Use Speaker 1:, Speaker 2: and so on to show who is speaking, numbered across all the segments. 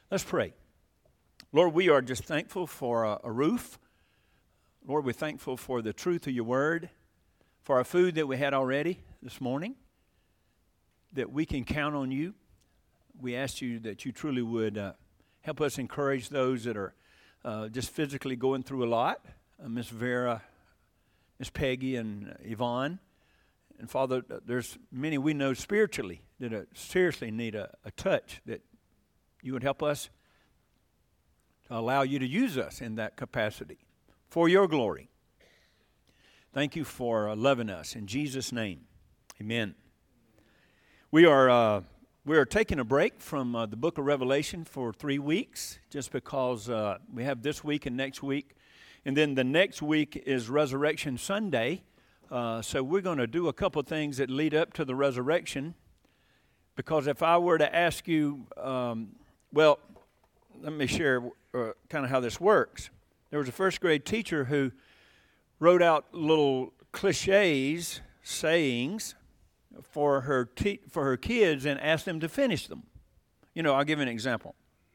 Speaker 1: Let's pray. Lord, we are just thankful for a roof. Lord, we're thankful for the truth of your word, for our food that we had already this morning, that we can count on you. We ask you that you truly would help us encourage those that are just physically going through a lot. Miss Vera, Miss Peggy, and Yvonne. And Father, there's many we know spiritually that seriously need a touch, that you would help us to allow you to use us in that capacity for your glory. Thank you for loving us. In Jesus' name, amen. We are taking a break from the book of Revelation for 3 weeks, just because we have this week and next week. And then the next week is Resurrection Sunday. So we're going to do a couple things that lead up to the resurrection. Because if I were to ask you, well, let me share kind of how this works. There was a first grade teacher who wrote out little cliches, sayings, for her kids and asked them to finish them. You know, I'll give you an example.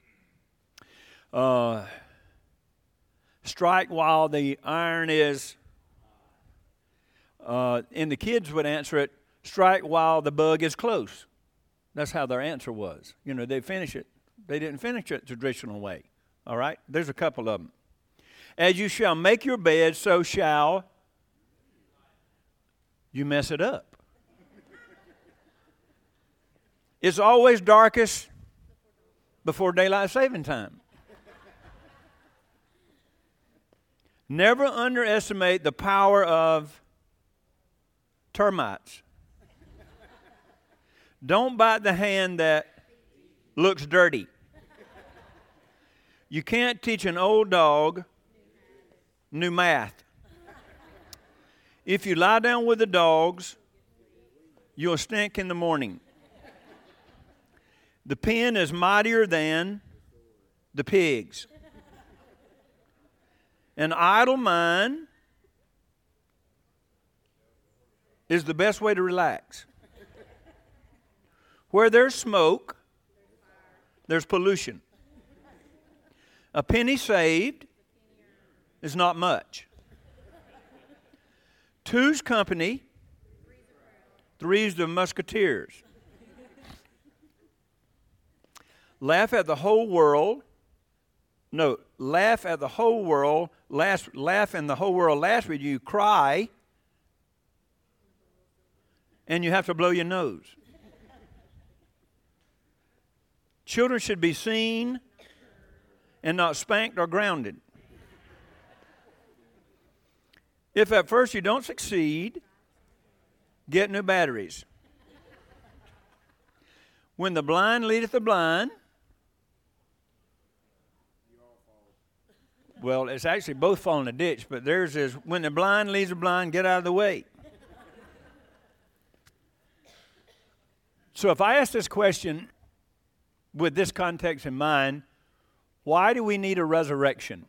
Speaker 1: Strike while the iron is, and the kids would answer it, strike while the bug is close. That's how their answer was. You know, they finish it. They didn't finish it the traditional way. All right? There's a couple of them. As you shall make your bed, so shall you mess it up. It's always darkest before daylight saving time. Never underestimate the power of termites. Don't bite the hand that looks dirty. You can't teach an old dog new math. If you lie down with the dogs, you'll stink in the morning. The pen is mightier than the pigs. An idle mind is the best way to relax. Where there's smoke, there's pollution. A penny saved is not much. Two's company, three's the musketeers. Laugh at the whole world. No, laugh at the whole world. Laugh and the whole world laughs with you. Cry, and you have to blow your nose. Children should be seen and not spanked or grounded. If at first you don't succeed, get new batteries. When the blind leadeth the blind, well, it's actually both fall in the ditch, but theirs is, when the blind leads the blind, get out of the way. So if I ask this question with this context in mind, why do we need a resurrection?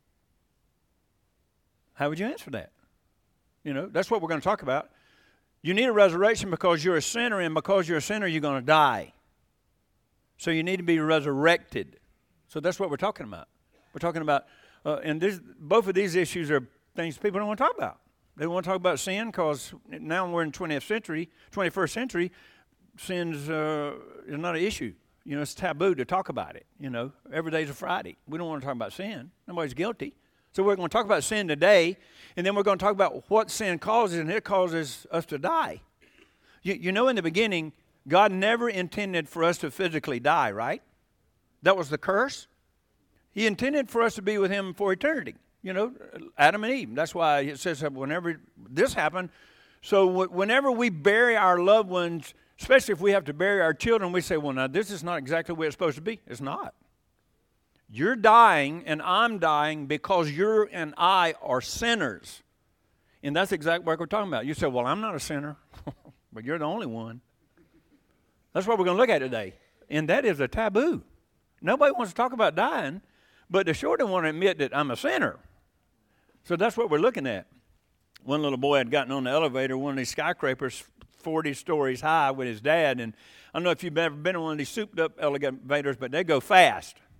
Speaker 1: How would you answer that? You know, that's what we're going to talk about. You need a resurrection because you're a sinner, and because you're a sinner, you're going to die. So you need to be resurrected. So that's what we're talking about. We're talking about, and both of these issues are things people don't want to talk about. They want to talk about sin because now we're in 21st century, sin's is not an issue. You know, it's taboo to talk about it. You know, every day's a Friday. We don't want to talk about sin. Nobody's guilty. So we're going to talk about sin today, and then we're going to talk about what sin causes, and it causes us to die. You know, in the beginning, God never intended for us to physically die, right? That was the curse. He intended for us to be with him for eternity. You know, Adam and Eve. That's why it says that whenever this happened, so whenever we bury our loved ones, especially if we have to bury our children, we say, well, now, this is not exactly the way it's supposed to be. It's not. You're dying and I'm dying because you and I are sinners. And that's exactly what we're talking about. You say, well, I'm not a sinner. But you're the only one. That's what we're going to look at today. And that is a taboo. Nobody wants to talk about dying, but they sure don't want to admit that I'm a sinner. So that's what we're looking at. One little boy had gotten on the elevator, one of these skyscrapers, 40 stories high with his dad. And I don't know if you've ever been in one of these souped up elevators, but they go fast.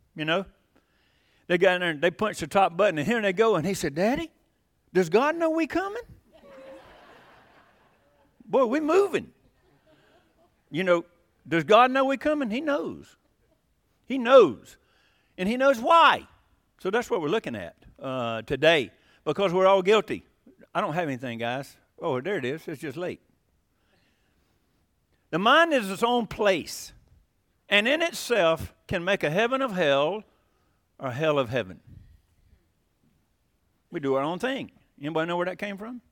Speaker 1: you know. They got in there and they punched the top button, and here they go. And he said, Daddy, does God know we coming? Boy, we moving. You know, does God know we coming? He knows. He knows. And he knows why. So that's what we're looking at today, because we're all guilty. I don't have anything, guys. Oh, there it is. It's just late. The mind is its own place, and in itself can make a heaven of hell or a hell of heaven. We do our own thing. Anybody know where that came from?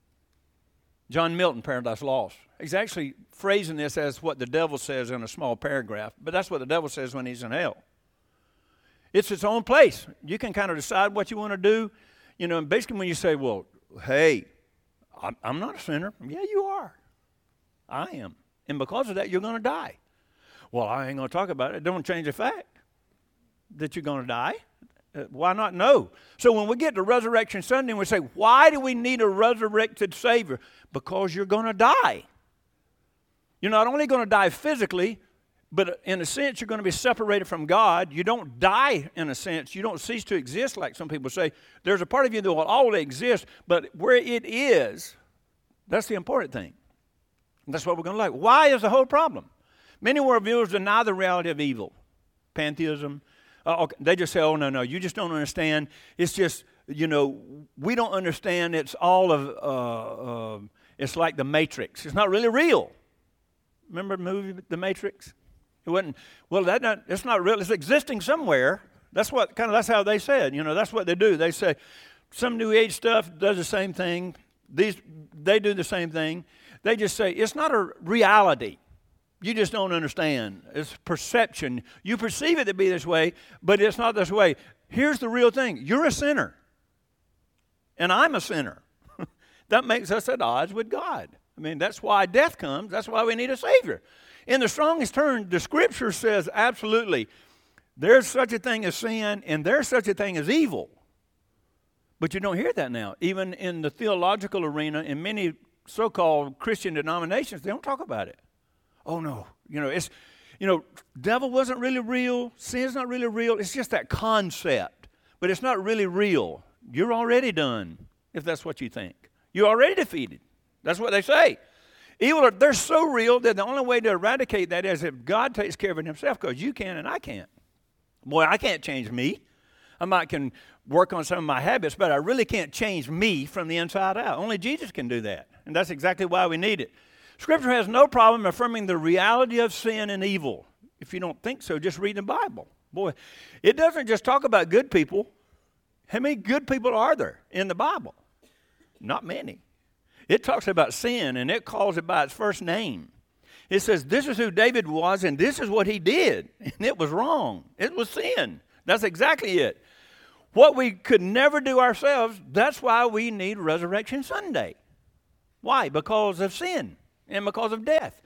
Speaker 1: John Milton, Paradise Lost. He's actually phrasing this as what the devil says in a small paragraph, but that's what the devil says when he's in hell. It's its own place. You can kind of decide what you want to do. You know, and basically when you say, well, hey, I'm not a sinner. Yeah, you are. I am. And because of that, you're going to die. Well, I ain't going to talk about it. Don't change the fact that you're going to die. Why not? No. So when we get to Resurrection Sunday and we say, why do we need a resurrected Savior? Because you're going to die. You're not only going to die physically, but in a sense, you're going to be separated from God. You don't die in a sense. You don't cease to exist like some people say. There's a part of you that will always exist, but where it is, that's the important thing. And that's what we're going to like. Why is the whole problem? Many worldviews deny the reality of evil. Pantheism. They just say, oh, no, you just don't understand. It's just, you know, we don't understand. It's all of, it's like the Matrix. It's not really real. Remember the movie The Matrix? It wasn't, well, it's not real. It's existing somewhere. That's how they said. You know, that's what they do. They say some New Age stuff does the same thing. They do the same thing. They just say it's not a reality. You just don't understand. It's perception. You perceive it to be this way, but it's not this way. Here's the real thing. You're a sinner. And I'm a sinner. That makes us at odds with God. I mean, that's why death comes. That's why we need a Savior. In the strongest terms, the Scripture says absolutely, there's such a thing as sin and there's such a thing as evil. But you don't hear that now. Even in the theological arena, in many so-called Christian denominations, they don't talk about it. Oh, no. Devil wasn't really real. Sin's not really real. It's just that concept. But it's not really real. You're already done, if that's what you think. You're already defeated. That's what they say. Evil, they're so real that the only way to eradicate that is if God takes care of it himself, because you can and I can't. Boy, I can't change me. I might can work on some of my habits, but I really can't change me from the inside out. Only Jesus can do that, and that's exactly why we need it. Scripture has no problem affirming the reality of sin and evil. If you don't think so, just read the Bible. Boy, it doesn't just talk about good people. How many good people are there in the Bible? Not many. It talks about sin, and it calls it by its first name. It says, this is who David was, and this is what he did. And it was wrong. It was sin. That's exactly it. What we could never do ourselves, that's why we need Resurrection Sunday. Why? Because of sin and because of death.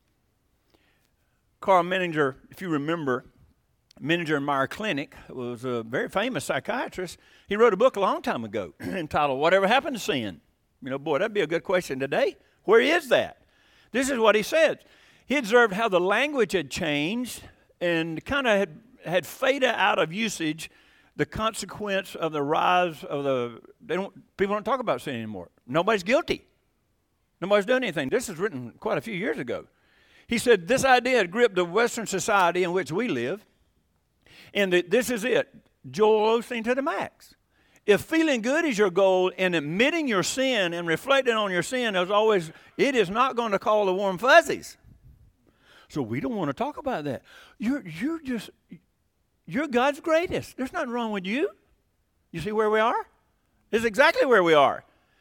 Speaker 1: Carl Menninger, if you remember, Menninger Meyer Clinic was a very famous psychiatrist. He wrote a book a long time ago entitled, Whatever Happened to Sin? You know, boy, that'd be a good question today. Where is that? This is what he said. He observed how the language had changed and kind of had faded out of usage, the consequence of the rise of people don't talk about sin anymore. Nobody's guilty. Nobody's done anything. This is written quite a few years ago. He said this idea had gripped the Western society in which we live, and this is it. Joel Osteen to the max. If feeling good is your goal and admitting your sin and reflecting on your sin, it is not going to call the warm fuzzies. So we don't want to talk about that. You're God's greatest. There's nothing wrong with you. You see where we are? It's exactly where we are.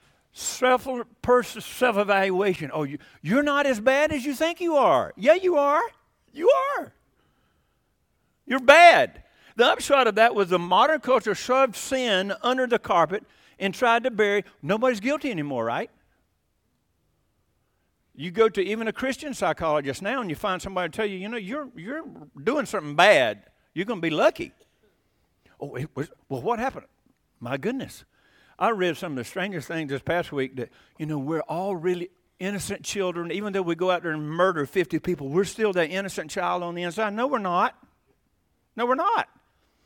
Speaker 1: Self-evaluation. Oh, you're not as bad as you think you are. Yeah, you are. You are. You're bad. The upshot of that was the modern culture shoved sin under the carpet and tried to bury. Nobody's guilty anymore, right? You go to even a Christian psychologist now and you find somebody tell you, you're doing something bad. You're going to be lucky. Oh, well, what happened? My goodness. I read some of the strangest things this past week that, we're all really innocent children. Even though we go out there and murder 50 people, we're still that innocent child on the inside. No, we're not. No, we're not.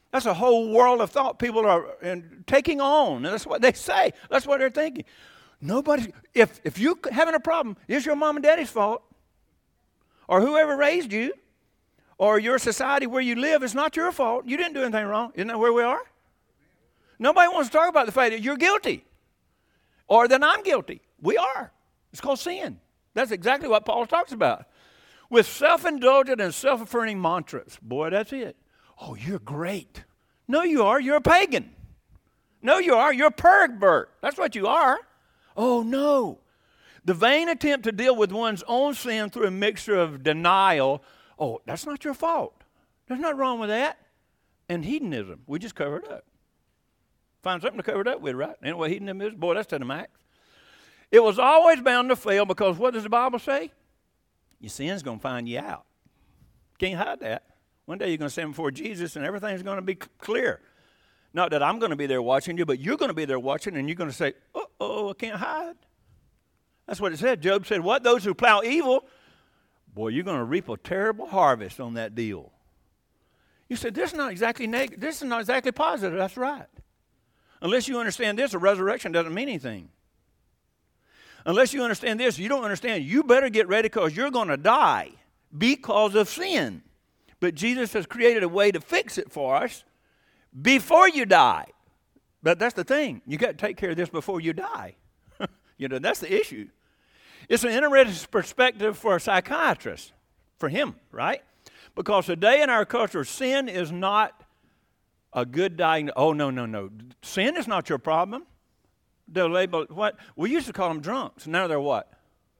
Speaker 1: That's a whole world of thought people are taking on. And that's what they say. That's what they're thinking. If you're having a problem, it's your mom and daddy's fault. Or whoever raised you. Or your society where you live. It's not your fault. You didn't do anything wrong. Isn't that where we are? Nobody wants to talk about the fact that you're guilty. Or that I'm guilty. We are. It's called sin. That's exactly what Paul talks about. With self-indulgent and self-affirming mantras. Boy, that's it. Oh, you're great. No, you are. You're a pagan. No, you are. You're a pervert. That's what you are. Oh, no. The vain attempt to deal with one's own sin through a mixture of denial. Oh, that's not your fault. There's nothing wrong with that. And hedonism. We just cover it up. Find something to cover it up with, right? Ain't what hedonism is? Boy, that's to the max. It was always bound to fail because what does the Bible say? Your sin's going to find you out. Can't hide that. One day you're going to stand before Jesus and everything's going to be clear. Not that I'm going to be there watching you, but you're going to be there watching and you're going to say, I can't hide. That's what it said. Job said, what? Those who plow evil, boy, you're going to reap a terrible harvest on that deal. You said, this is not exactly negative. This is not exactly positive. That's right. Unless you understand this, a resurrection doesn't mean anything. Unless you understand this, you don't understand. You better get ready because you're going to die because of sin. But Jesus has created a way to fix it for us before you die. But that's the thing. You got to take care of this before you die. That's the issue. It's an interesting perspective for a psychiatrist, for him, right? Because today in our culture, sin is not a good diagnosis. Oh, no. Sin is not your problem. They'll label what? We used to call them drunks. Now they're what?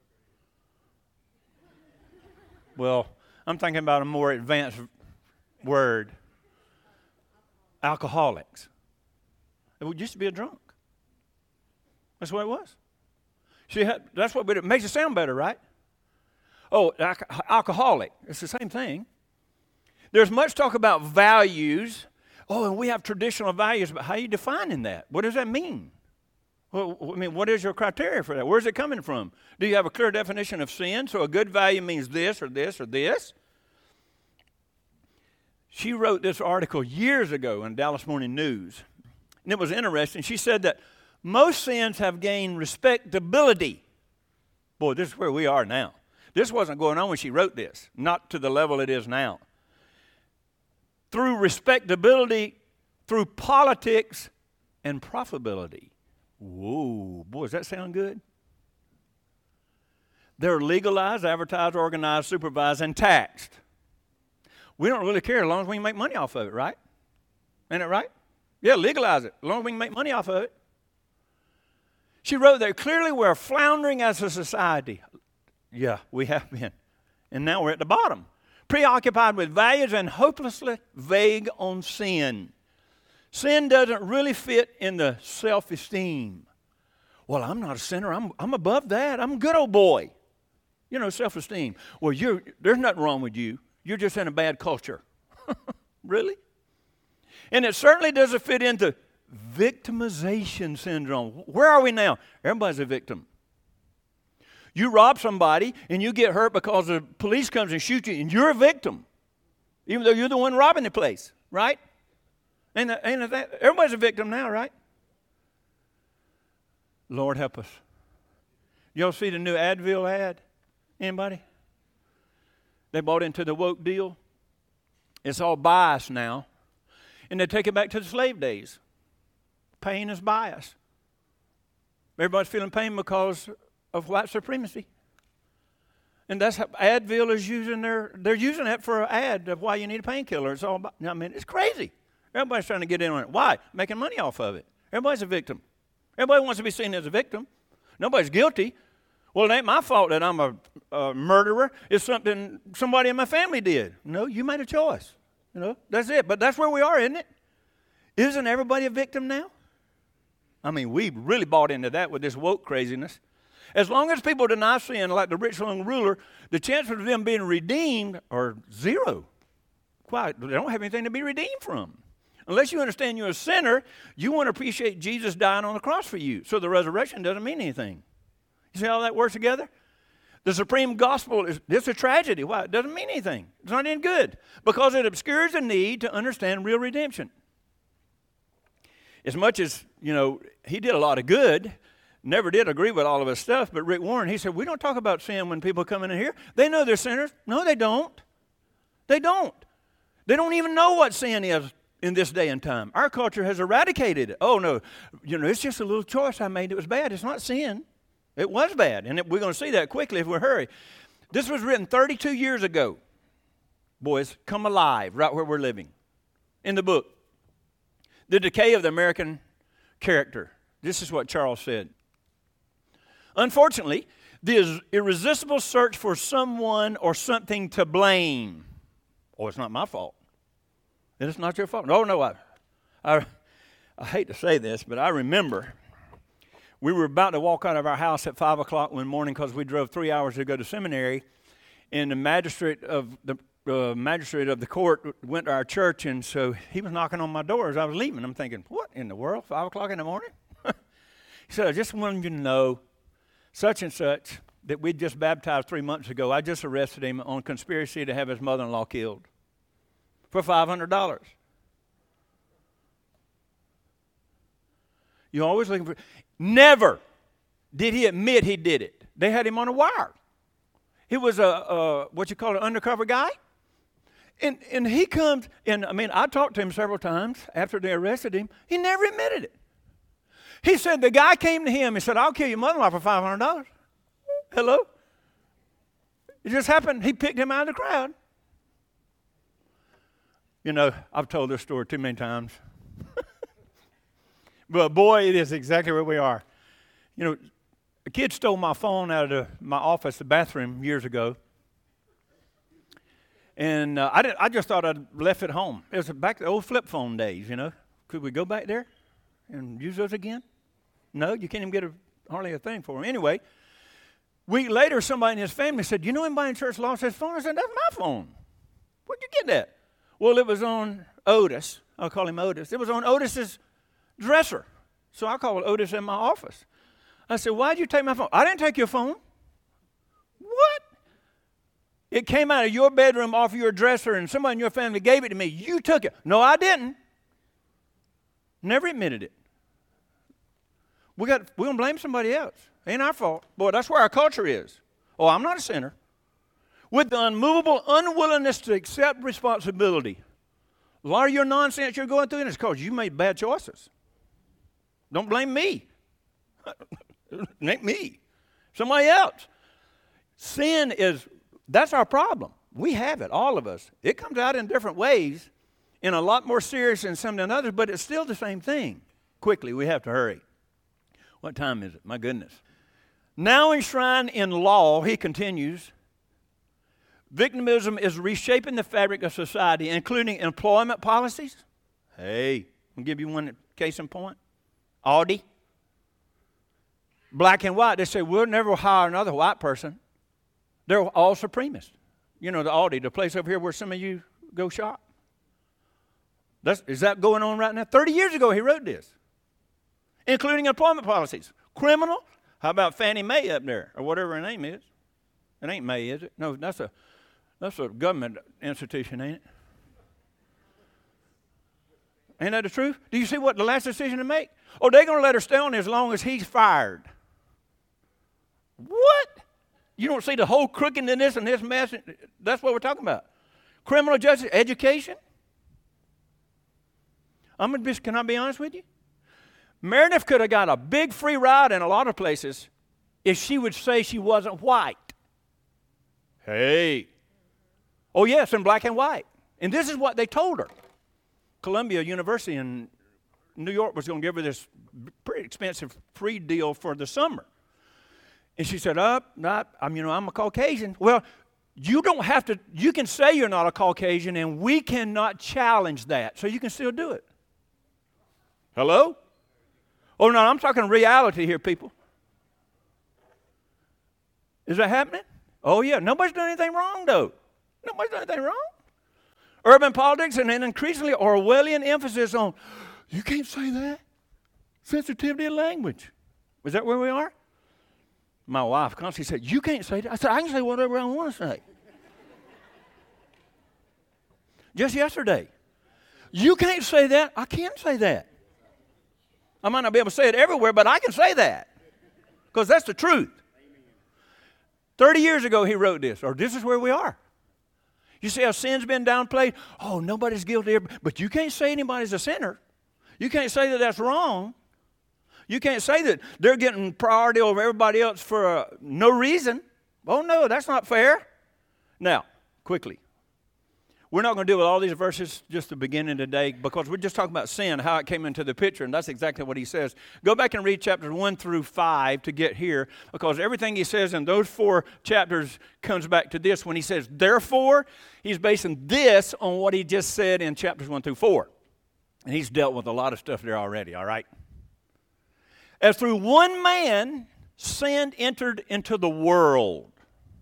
Speaker 1: Well, I'm thinking about a more advanced word. Alcoholics. It used to be a drunk. That's what it was. See, that's what it makes it sound better, right? Oh, alcoholic. It's the same thing. There's much talk about values. Oh, and we have traditional values, but how are you defining that? What does that mean? Well, what is your criteria for that? Where's it coming from? Do you have a clear definition of sin? So a good value means this or this or this. She wrote this article years ago in Dallas Morning News, and it was interesting. She said that most sins have gained respectability. Boy, this is where we are now. This wasn't going on when she wrote this, not to the level it is now. Through respectability, through politics, and profitability. Whoa, boy, does that sound good? They're legalized, advertised, organized, supervised, and taxed. We don't really care as long as we can make money off of it, right? Ain't it right? Yeah, legalize it, as long as we can make money off of it. She wrote that clearly we're floundering as a society. Yeah, we have been. And now we're at the bottom. Preoccupied with values and hopelessly vague on sin. Sin doesn't really fit in the self-esteem. Well, I'm not a sinner. I'm above that. I'm a good old boy. Self-esteem. Well, there's nothing wrong with you. You're just in a bad culture. Really? And it certainly doesn't fit into victimization syndrome. Where are we now? Everybody's a victim. You rob somebody and you get hurt because the police comes and shoots you, and you're a victim, even though you're the one robbing the place, right? Ain't that? Everybody's a victim now, right? Lord help us. Y'all see the new Advil ad? Anybody? They bought into the woke deal. It's all bias now. And they take it back to the slave days. Pain is bias. Everybody's feeling pain because of white supremacy. And that's how Advil is using they're using that for an ad of why you need a painkiller. It's all about, it's crazy. Everybody's trying to get in on it. Why? Making money off of it. Everybody's a victim. Everybody wants to be seen as a victim. Nobody's guilty. Well, it ain't my fault that I'm a murderer. It's something somebody in my family did. No, you made a choice. That's it. But that's where we are, isn't it? Isn't everybody a victim now? We really bought into that with this woke craziness. As long as people deny sin, like the rich young ruler, the chances of them being redeemed are zero. Quite. They don't have anything to be redeemed from. Unless you understand you're a sinner, you want to appreciate Jesus dying on the cross for you. So the resurrection doesn't mean anything. You see how that works together? The supreme gospel it's a tragedy. Why? It doesn't mean anything. It's not any good. Because it obscures the need to understand real redemption. As much as, he did a lot of good, never did agree with all of his stuff, but Rick Warren, he said, we don't talk about sin when people come in here. They know they're sinners. No, they don't. They don't. They don't even know what sin is in this day and time. Our culture has eradicated it. Oh, no, it's just a little choice I made that was bad. It's not sin. It was bad, and we're going to see that quickly if we hurry. This was written 32 years ago. Boys, come alive right where we're living. In the book, The Decay of the American Character. This is what Charles said. Unfortunately, the irresistible search for someone or something to blame. Oh, it's not my fault. It's not your fault. No, I hate to say this, but I remember we were about to walk out of our house at 5 o'clock one morning because we drove 3 hours to go to seminary, and the magistrate of the court went to our church, and so he was knocking on my door as I was leaving. I'm thinking, what in the world, 5 o'clock in the morning? He said, I just wanted you to know such and such that we just baptized 3 months ago. I just arrested him on conspiracy to have his mother-in-law killed for $500. You're always looking for... Never did he admit he did it. They had him on a wire. He was an undercover guy. And he comes, and I talked to him several times after they arrested him. He never admitted it. He said the guy came to him and said, I'll kill your mother-in-law for $500. Hello? It just happened. He picked him out of the crowd. I've told this story too many times. But boy, it is exactly where we are. A kid stole my phone out of my office, the bathroom, years ago. And I just thought I'd left it home. It was back to the old flip phone days, Could we go back there and use those again? No, you can't even get hardly a thing for them. Anyway, a week later, somebody in his family said, anybody in church lost his phone? I said, that's my phone. Where'd you get that? Well, it was on Otis. I'll call him Otis. It was on Otis's dresser. So I called Otis in my office. I said, why'd you take my phone? I didn't take your phone. What? It came out of your bedroom off your dresser and somebody in your family gave it to me. You took it. No, I didn't. Never admitted it. We're going to blame somebody else. Ain't our fault. Boy, that's where our culture is. Oh, I'm not a sinner. With the unmovable unwillingness to accept responsibility. A lot of your nonsense you're going through is because you made bad choices. Don't blame me. Not me. Somebody else. Sin that's our problem. We have it, all of us. It comes out in different ways, in a lot more serious than some than others, but it's still the same thing. Quickly, we have to hurry. What time is it? My goodness. Now enshrined in law, he continues, victimism is reshaping the fabric of society, including employment policies. Hey, I'll give you one case in point. Audi. Black and white. They say, we'll never hire another white person. They're all supremacists. The Audi, the place over here where some of you go shop. Is that going on right now? 30 years ago he wrote this. Including employment policies. Criminal. How about Fannie Mae up there? Or whatever her name is. It ain't May, is it? No, that's a government institution, ain't it? Ain't that the truth? Do you see what the last decision to make? Oh, they're going to let her stay on as long as he's fired. What? You don't see the whole crookedness and this mess? That's what we're talking about. Criminal justice, education. Can I be honest with you? Meredith could have got a big free ride in a lot of places if she would say she wasn't white. Hey. Oh, yes, in black and white. And this is what they told her. Columbia University in New York was going to give her this pretty expensive free deal for the summer. And she said, I'm a Caucasian. Well, you don't have to, you can say you're not a Caucasian and we cannot challenge that. So you can still do it. Hello? Oh, no, I'm talking reality here, people. Is that happening? Oh, yeah. Nobody's done anything wrong, though. Nobody's done anything wrong. Urban politics and an increasingly Orwellian emphasis on, you can't say that. Sensitivity of language. Is that where we are? My wife constantly said, you can't say that. I said, I can say whatever I want to say. Just yesterday. You can't say that. I can't say that. I might not be able to say it everywhere, but I can say that. Because that's the truth. 30 years ago he wrote this, or this is where we are. You see how sin's been downplayed? Oh, nobody's guilty. But you can't say anybody's a sinner. You can't say that that's wrong. You can't say that they're getting priority over everybody else for no reason. Oh, no, that's not fair. Now, quickly. We're not going to deal with all these verses just to begin today because we're just talking about sin, how it came into the picture, and that's exactly what he says. Go back and read chapters 1 through 5 to get here because everything he says in those 4 chapters comes back to this. When he says, therefore, he's basing this on what he just said in chapters 1 through 4. And he's dealt with a lot of stuff there already, all right? As through one man, sin entered into the world.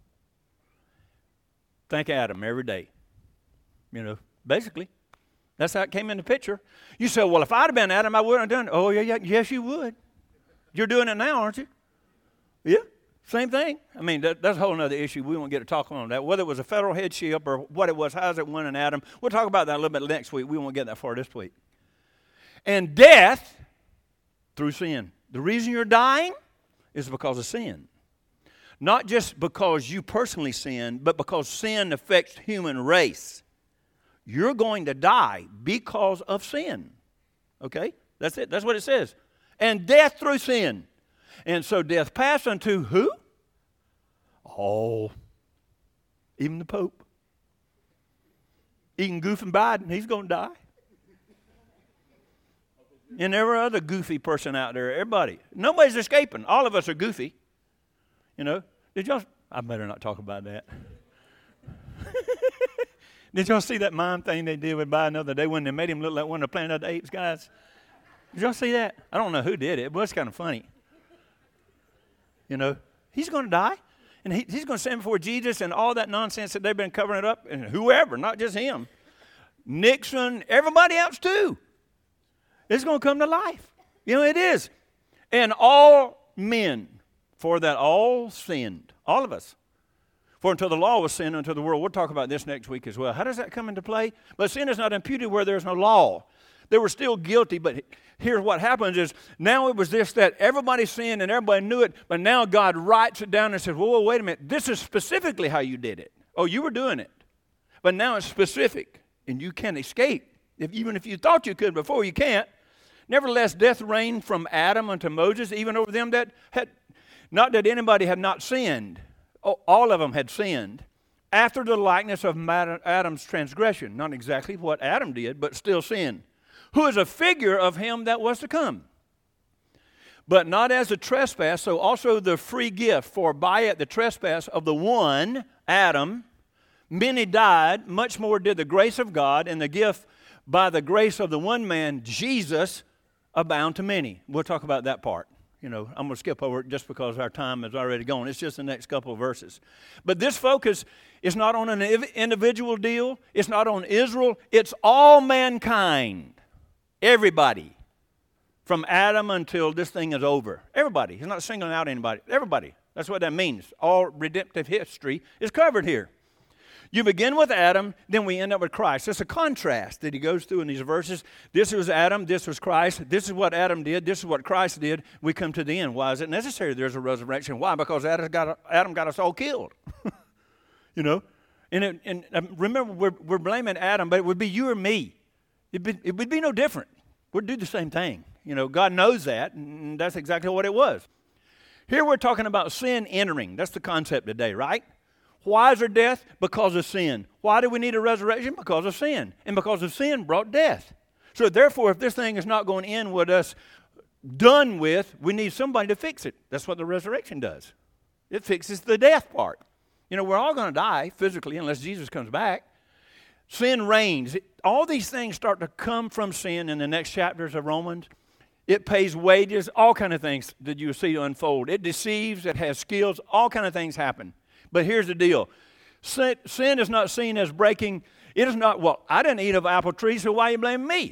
Speaker 1: Thank Adam every day. You know, basically, that's how it came in the picture. You say, well, if I'd have been Adam, I wouldn't have done it. Oh, yeah, yes, you would. You're doing it now, aren't you? Yeah, same thing. I mean, that's a whole other issue. We won't get to talk on that. Whether it was a federal headship or what it was, how's it went in Adam, we'll talk about that a little bit next week. We won't get that far this week. And death through sin. The reason you're dying is because of sin. Not just because you personally sinned, but because sin affects human race. You're going to die because of sin. Okay? That's it. That's what it says. And death through sin. And so death passed unto who? Oh, even the Pope. Even Goofy Biden, he's going to die. And every other goofy person out there, everybody. Nobody's escaping. All of us are goofy. You know? I better not talk about that. Did y'all see that mime thing they did with Biden the other day when they made him look like one of the Planet of the Apes guys? Did y'all see that? I don't know who did it. It was kind of funny. You know, he's going to die. And he's going to stand before Jesus and all that nonsense that they've been covering it up. And whoever, not just him. Nixon, everybody else too. It's going to come to life. You know, it is. And all men, for that all sinned. All of us. For until the law was sin unto the world. We'll talk about this next week as well. How does that come into play? But sin is not imputed where there's no law. They were still guilty, but here's what happens is now it was this, that everybody sinned and everybody knew it, but now God writes it down and says, whoa, wait a minute. This is specifically how you did it. Oh, you were doing it. But now it's specific, and you can't escape. Even if you thought you could before, you can't. Nevertheless, death reigned from Adam unto Moses, even over them that had, not that anybody had not sinned. All of them had sinned after the likeness of Adam's transgression. Not exactly what Adam did, but still sin. Who is a figure of him that was to come. But not as a trespass, so also the free gift. For by it the trespass of the one, Adam, many died. Much more did the grace of God and the gift by the grace of the one man, Jesus, abound to many. We'll talk about that part. You know, I'm going to skip over it just because our time is already gone. It's just the next couple of verses. But this focus is not on an individual deal. It's not on Israel. It's all mankind. Everybody. From Adam until this thing is over. Everybody. He's not singling out anybody. Everybody. That's what that means. All redemptive history is covered here. You begin with Adam, then we end up with Christ. It's a contrast that he goes through in these verses. This was Adam, this was Christ. This is what Adam did, this is what Christ did. We come to the end. Why is it necessary there's a resurrection? Why? Because Adam got us all killed. You know? And remember, we're blaming Adam, but it would be you or me. It would be no different. We'd do the same thing. You know, God knows that, and that's exactly what it was. Here we're talking about sin entering. That's the concept today, right? Why is there death? Because of sin. Why do we need a resurrection? Because of sin. And because of sin brought death. So therefore, if this thing is not going to end with us done with, we need somebody to fix it. That's what the resurrection does. It fixes the death part. You know, we're all going to die physically unless Jesus comes back. Sin reigns. All these things start to come from sin in the next chapters of Romans. It pays wages, all kind of things that you see unfold. It deceives, it has skills, all kind of things happen. But here's the deal. Sin is not seen as breaking. It is not, well, I didn't eat of apple tree, so why are you blaming me?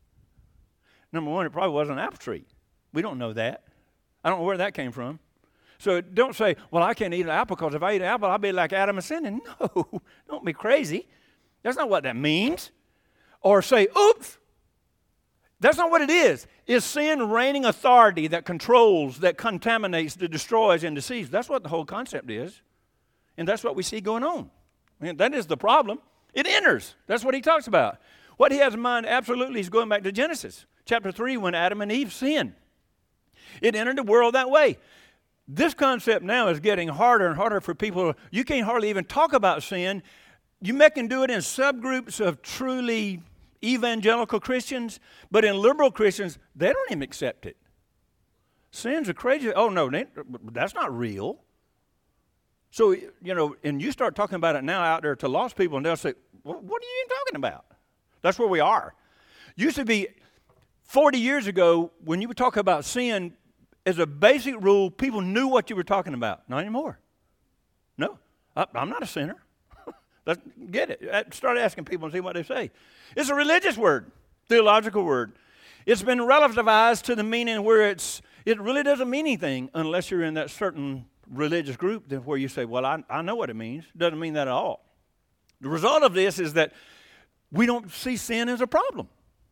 Speaker 1: Number one, it probably wasn't an apple tree. We don't know that. I don't know where that came from. So don't say, well, I can't eat an apple because if I eat an apple, I'll be like Adam and sinning. No, don't be crazy. That's not what that means. Or say, oops. That's not what it is. It's sin reigning authority that controls, that contaminates, that destroys, and deceives. That's what the whole concept is. And that's what we see going on. And that is the problem. It enters. That's what he talks about. What he has in mind, absolutely, is going back to Genesis chapter 3 when Adam and Eve sinned. It entered the world that way. This concept now is getting harder and harder for people. You can't hardly even talk about sin. You can do it in subgroups of truly evangelical Christians, but in liberal Christians, they don't even accept it. Sin's a crazy. Oh, no, that's not real. So, and you start talking about it now out there to lost people, and they'll say, well, what are you even talking about? That's where we are. Used to be 40 years ago, when you would talk about sin, as a basic rule, people knew what you were talking about. Not anymore. No, I'm not a sinner. Let's get it. Start asking people and see what they say. It's a religious word, theological word. It's been relativized to the meaning where it really doesn't mean anything unless you're in that certain religious group where you say, well, I know what it means. It doesn't mean that at all. The result of this is that we don't see sin as a problem.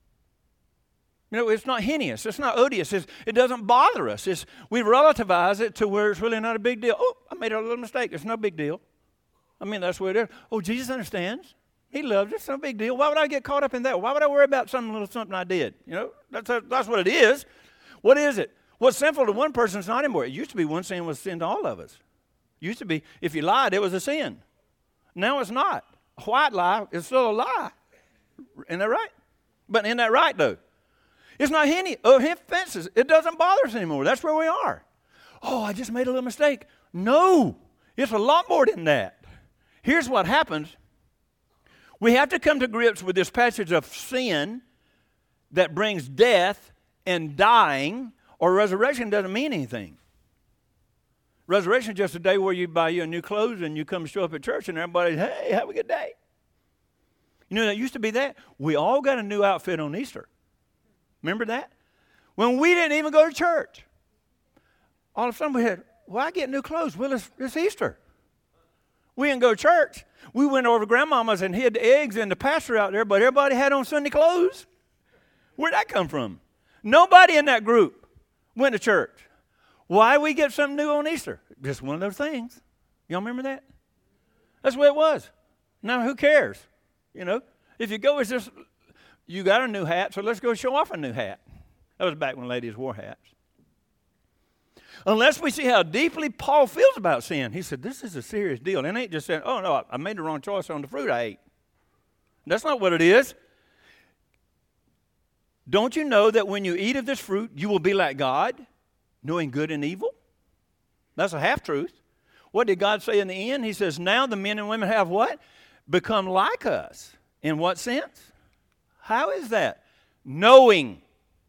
Speaker 1: It's not heinous. It's not odious. It doesn't bother us. We relativize it to where it's really not a big deal. Oh, I made a little mistake. It's no big deal. That's what it is. Oh, Jesus understands. He loves it. It's no big deal. Why would I get caught up in that? Why would I worry about some little something I did? That's what it is. What is it? What's sinful to one person is not anymore. It used to be one sin was sin to all of us. It used to be, if you lied, it was a sin. Now it's not. A white lie is still a lie. Isn't that right? But isn't that right, though? It's not offenses. It doesn't bother us anymore. That's where we are. Oh, I just made a little mistake. No, it's a lot more than that. Here's what happens. We have to come to grips with this passage of sin that brings death and dying, or resurrection doesn't mean anything. Resurrection is just a day where you buy you a new clothes and you come show up at church and everybody's, hey, have a good day. That used to be that. We all got a new outfit on Easter. Remember that? When we didn't even go to church. All of a sudden we had, why get new clothes? Well, it's Easter. We didn't go to church. We went over to Grandmama's and hid the eggs and the pasture out there, but everybody had on Sunday clothes. Where'd that come from? Nobody in that group went to church. Why we get something new on Easter? Just one of those things. Y'all remember that? That's the way it was. Now, who cares? If you go, it's just, you got a new hat, so let's go show off a new hat. That was back when ladies wore hats. Unless we see how deeply Paul feels about sin. He said, this is a serious deal. And it ain't just saying, oh, no, I made the wrong choice on the fruit I ate. That's not what it is. Don't you know that when you eat of this fruit, you will be like God, knowing good and evil? That's a half-truth. What did God say in the end? He says, now the men and women have what? Become like us. In what sense? How is that? Knowing.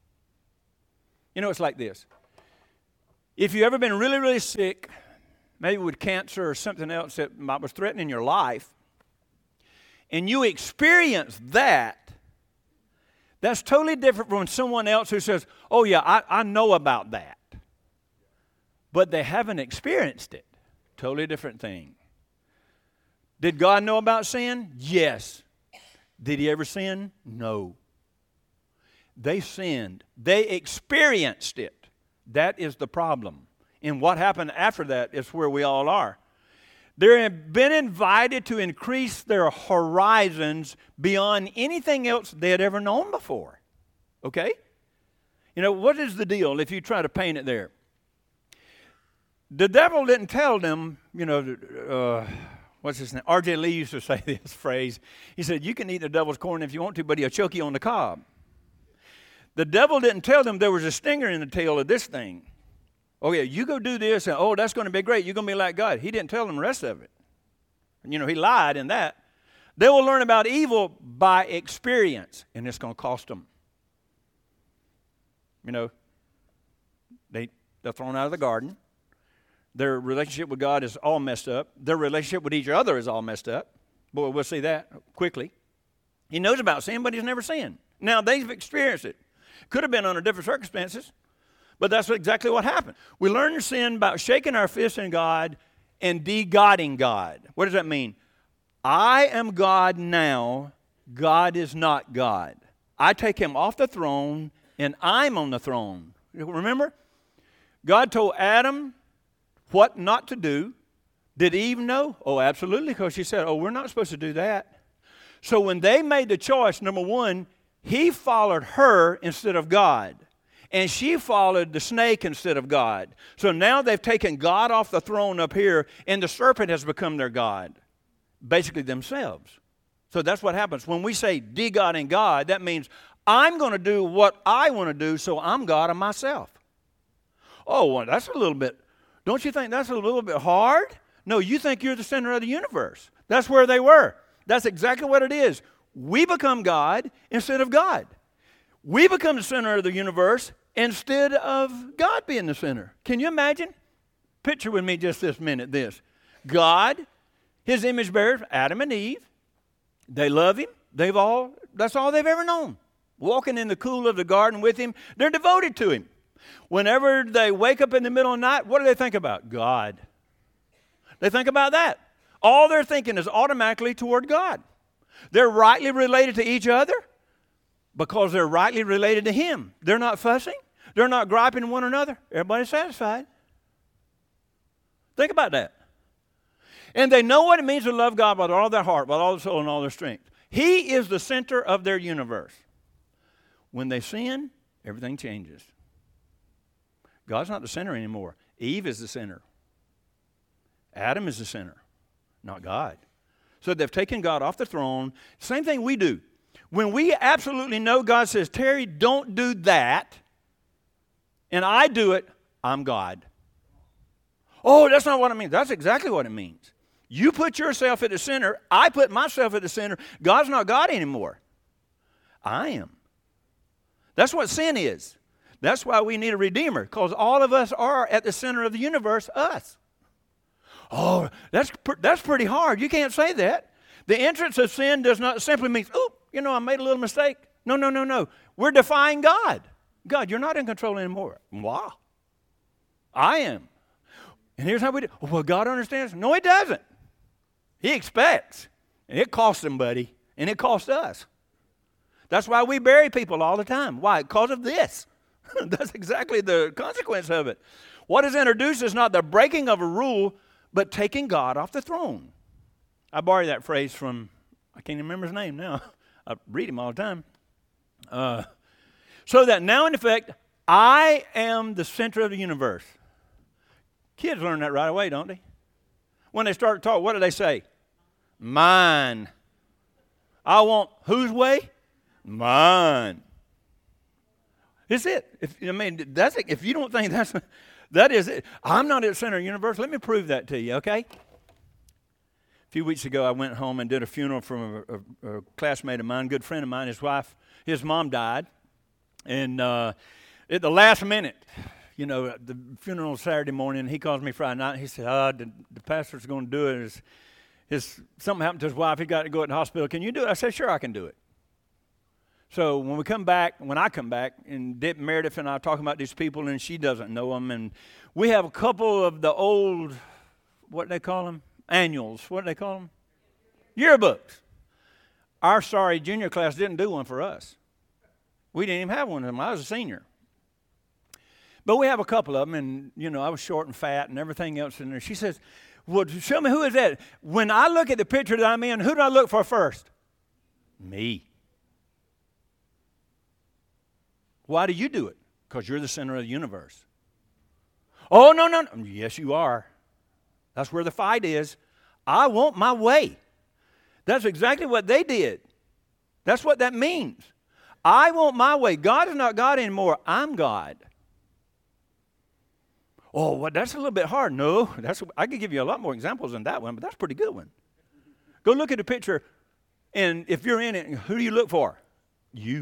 Speaker 1: It's like this. If you've ever been really, really sick, maybe with cancer or something else that was threatening your life, and you experience that, that's totally different from someone else who says, oh yeah, I know about that. But they haven't experienced it. Totally different thing. Did God know about sin? Yes. Did he ever sin? No. They sinned. They experienced it. That is the problem. And what happened after that is where we all are. They have been invited to increase their horizons beyond anything else they had ever known before. Okay? What is the deal if you try to paint it there? The devil didn't tell them, what's his name? R.J. Lee used to say this phrase. He said, you can eat the devil's corn if you want to, but he'll choke you on the cob. The devil didn't tell them there was a stinger in the tail of this thing. Oh, yeah, you go do this, and oh, that's going to be great. You're going to be like God. He didn't tell them the rest of it. He lied in that. They will learn about evil by experience, and it's going to cost them. They're thrown out of the garden. Their relationship with God is all messed up. Their relationship with each other is all messed up. Boy, we'll see that quickly. He knows about sin, but he's never sinned. Now, they've experienced it. Could have been under different circumstances, But that's exactly what happened. We learn to sin about shaking our fist in God and de-godding God. What does that mean? I am God now. God is not God. I take him off the throne, and I'm on the throne. Remember? God told Adam what not to do. Did Eve know? Oh, absolutely, because she said, oh, we're not supposed to do that. So when they made the choice, number one, he followed her instead of God. And she followed the snake instead of God. So now they've taken God off the throne up here, and the serpent has become their God. Basically themselves. So that's what happens. When we say de-godding God, that means I'm going to do what I want to do, so I'm God of myself. Oh, well, that's a little bit, don't you think that's a little bit hard? No, you think you're the center of the universe. That's where they were. That's exactly what it is. We become God instead of God. We become the center of the universe instead of God being the center. Can you imagine? Picture with me just this minute this. God, his image bearers, Adam and Eve, they love him. That's all they've ever known. Walking in the cool of the garden with him, they're devoted to him. Whenever they wake up in the middle of the night, what do they think about? God. They think about that. All they're thinking is automatically toward God. They're rightly related to each other because they're rightly related to him. They're not fussing. They're not griping one another. Everybody's satisfied. Think about that. And they know what it means to love God with all their heart, with all their soul, and all their strength. He is the center of their universe. When they sin, everything changes. God's not the center anymore. Eve is the center. Adam is the center, not God. So they've taken God off the throne. Same thing we do. When we absolutely know God says, Terry, don't do that, and I do it, I'm God. Oh, that's not what it means. That's exactly what it means. You put yourself at the center. I put myself at the center. God's not God anymore. I am. That's what sin is. That's why we need a redeemer, because all of us are at the center of the universe, us. Oh, that's pretty hard. You can't say that. The entrance of sin does not simply mean, oh, I made a little mistake. No. We're defying God. God, you're not in control anymore. Wow. I am. And here's how we do. Well, God understands. No, he doesn't. He expects. And it costs him, buddy. And it costs us. That's why we bury people all the time. Why? Because of this. That's exactly the consequence of it. What is introduced is not the breaking of a rule, but taking God off the throne. I borrow that phrase from, I can't even remember his name now. I read him all the time. So that now in effect, I am the center of the universe. Kids learn that right away, don't they? When they start to talk, what do they say? Mine. I want whose way? Mine. It's it. That's it. If you don't think that is it. I'm not at the center of the universe. Let me prove that to you, okay? A few weeks ago, I went home and did a funeral for a classmate of mine, a good friend of mine. His wife, his mom died. And at the last minute, the funeral was Saturday morning. He calls me Friday night. And he said, the pastor's going to do it. Something happened to his wife. He got to go to the hospital. Can you do it? I said, sure, I can do it. So when I come back, and Meredith and I are talking about these people, and she doesn't know them, and we have a couple of the old, what do they call them? Annuals. What do they call them? Yearbooks. Our sorry junior class didn't do one for us. We didn't even have one of them. I was a senior. But we have a couple of them, and, I was short and fat and everything else in there. She says, well, show me who is that. When I look at the picture that I'm in, who do I look for first? Me. Why do you do it? Because you're the center of the universe. Oh, no. Yes, you are. That's where the fight is. I want my way. That's exactly what they did. That's what that means. I want my way. God is not God anymore. I'm God. Oh, well, that's a little bit hard. No, I could give you a lot more examples than that one, but that's a pretty good one. Go look at the picture, and if you're in it, who do you look for? You.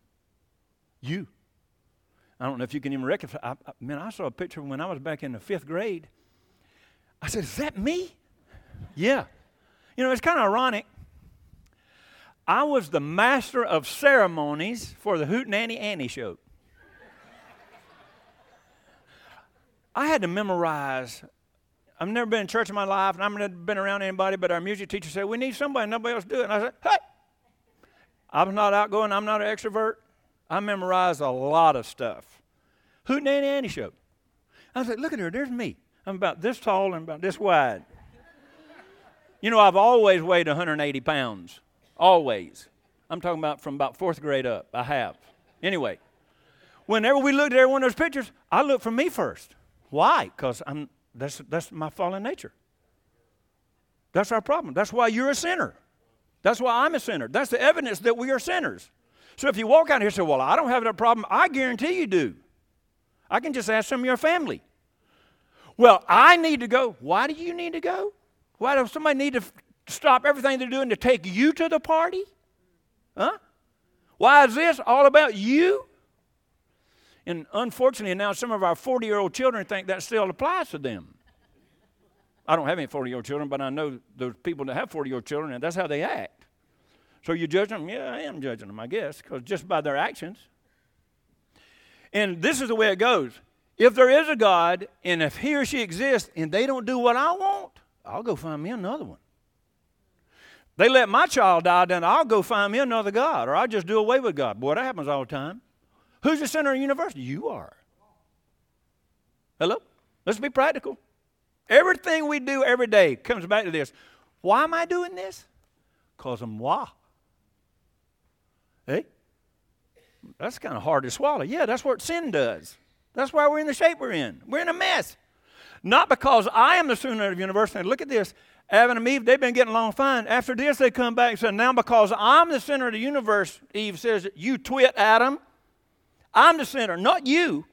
Speaker 1: I don't know if you can even recognize. I saw a picture when I was back in the 5th grade. I said, is that me? Yeah. It's kind of ironic. I was the master of ceremonies for the Hootenanny Annie show. I had to memorize. I've never been in church in my life, and I've never been around anybody, but our music teacher said, we need somebody, nobody else do it. And I said, hey. I was not outgoing. I'm not an extrovert. I memorized a lot of stuff. Hootenanny Annie show. I said, look at her. There's me. I'm about this tall and about this wide. You know, I've always weighed 180 pounds. Always. I'm talking about from about 4th grade up. I have. Anyway, whenever we looked at every one of those pictures, I looked for me first. Why? Because that's my fallen nature. That's our problem. That's why you're a sinner. That's why I'm a sinner. That's the evidence that we are sinners. So if you walk out here and say, well, I don't have that problem, I guarantee you do. I can just ask some of your family. Well, I need to go. Why do you need to go? Why does somebody need to stop everything they're doing to take you to the party? Huh? Why is this all about you? And unfortunately, now some of our 40-year-old children think that still applies to them. I don't have any 40-year-old children, but I know those people that have 40-year-old children, and that's how they act. So you judge them? Yeah, I am judging them, I guess, because just by their actions. And this is the way it goes. If there is a God, and if he or she exists, and they don't do what I want, I'll go find me another one. They let my child die, then I'll go find me another God, or I'll just do away with God. Boy, that happens all the time. Who's the center of the universe? You are. Hello? Let's be practical. Everything we do every day comes back to this. Why am I doing this? Because of moi. Hey? That's kind of hard to swallow. Yeah, that's what sin does. That's why we're in the shape we're in. We're in a mess. Not because I am the center of the universe. And look at this. Adam and Eve, they've been getting along fine. After this, they come back and say, now because I'm the center of the universe, Eve says, you twit, Adam. I'm the center, not you.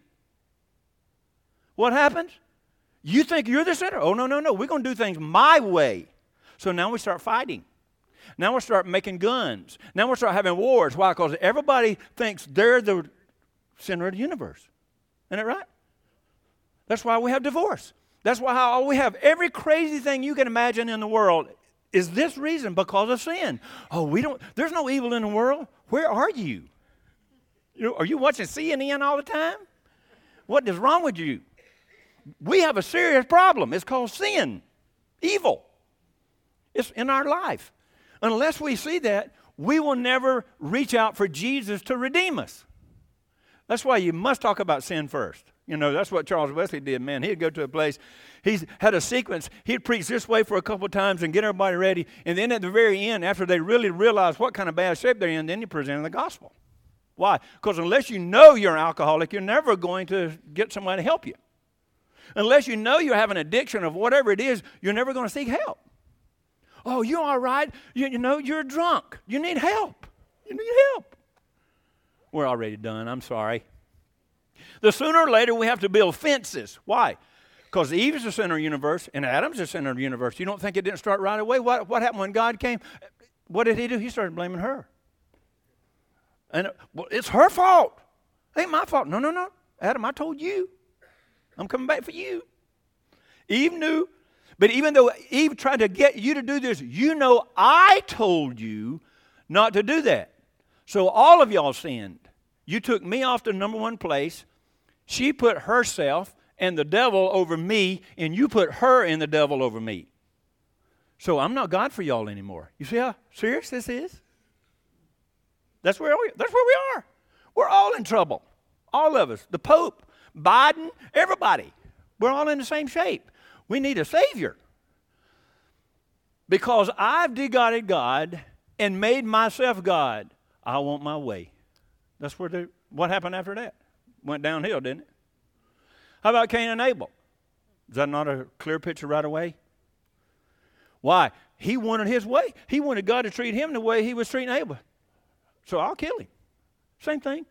Speaker 1: What happens? You think you're the center? Oh, no. We're going to do things my way. So now we start fighting. Now we start making guns. Now we start having wars. Why? Because everybody thinks they're the center of the universe. Isn't that right? That's why we have divorce. That's why we have every crazy thing you can imagine in the world is this reason, because of sin. Oh, there's no evil in the world. Where are you? Are you watching CNN all the time? What is wrong with you? We have a serious problem. It's called sin, evil. It's in our life. Unless we see that, we will never reach out for Jesus to redeem us. That's why you must talk about sin first. That's what Charles Wesley did, man. He'd go to a place. He's had a sequence. He'd preach this way for a couple of times and get everybody ready. And then at the very end, after they really realize what kind of bad shape they're in, then he presented the gospel. Why? Because unless you know you're an alcoholic, you're never going to get somebody to help you. Unless you know you have an addiction of whatever it is, you're never going to seek help. Oh, you're all right. You're drunk. You need help. You need help. We're already done. I'm sorry. The sooner or later we have to build fences. Why? Because Eve is the center of the universe and Adam's the center of the universe. You don't think it didn't start right away? What happened when God came? What did he do? He started blaming her. And it's her fault. It ain't my fault. No. Adam, I told you. I'm coming back for you. Eve knew. But even though Eve tried to get you to do this, I told you not to do that. So all of y'all sinned. You took me off the number one place. She put herself and the devil over me, and you put her and the devil over me. So I'm not God for y'all anymore. You see how serious this is? That's where we are. We're all in trouble. All of us. The Pope, Biden, everybody. We're all in the same shape. We need a Savior. Because I've de-godded God and made myself God. I want my way. That's what happened after that? Went downhill, didn't it? How about Cain and Abel? Is that not a clear picture right away? Why? He wanted his way. He wanted God to treat him the way he was treating Abel. So I'll kill him. Same thing.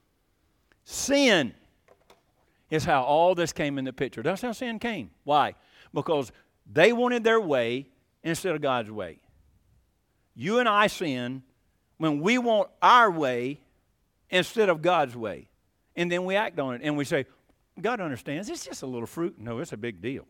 Speaker 1: Sin is how all this came in the picture. That's how sin came. Why? Because they wanted their way instead of God's way. You and I sin when we want our way instead of God's way. And then we act on it and we say, God understands. It's just a little fruit. No, it's a big deal.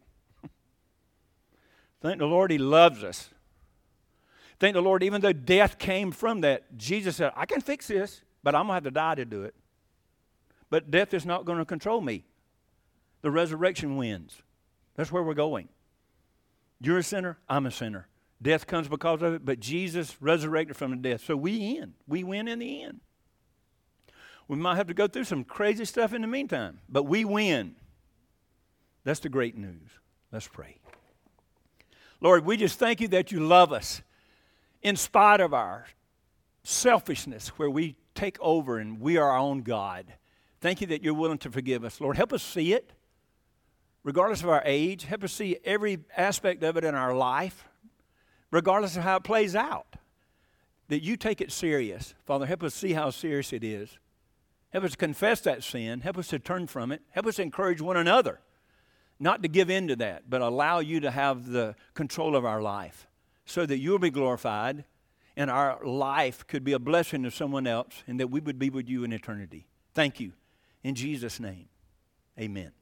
Speaker 1: Thank the Lord he loves us. Thank the Lord, even though death came from that, Jesus said, I can fix this, but I'm going to have to die to do it. But death is not going to control me. The resurrection wins. That's where we're going. You're a sinner, I'm a sinner. Death comes because of it, but Jesus resurrected from the death. So we win. We win in the end. We might have to go through some crazy stuff in the meantime, but we win. That's the great news. Let's pray. Lord, we just thank you that you love us in spite of our selfishness where we take over and we are our own God. Thank you that you're willing to forgive us. Lord, help us see it, regardless of our age. Help us see every aspect of it in our life, regardless of how it plays out, that you take it serious. Father, help us see how serious it is. Help us confess that sin. Help us to turn from it. Help us to encourage one another, not to give in to that, but allow you to have the control of our life so that you'll be glorified and our life could be a blessing to someone else and that we would be with you in eternity. Thank you. In Jesus' name, amen.